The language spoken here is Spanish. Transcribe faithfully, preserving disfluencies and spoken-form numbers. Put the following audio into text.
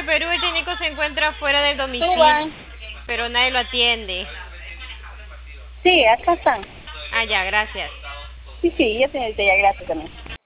de Perú, el técnico se encuentra fuera del domicilio, Suban. pero nadie lo atiende. Sí, acá están. Ah, ya, gracias. Sí, sí, ya señorita, ya gracias también.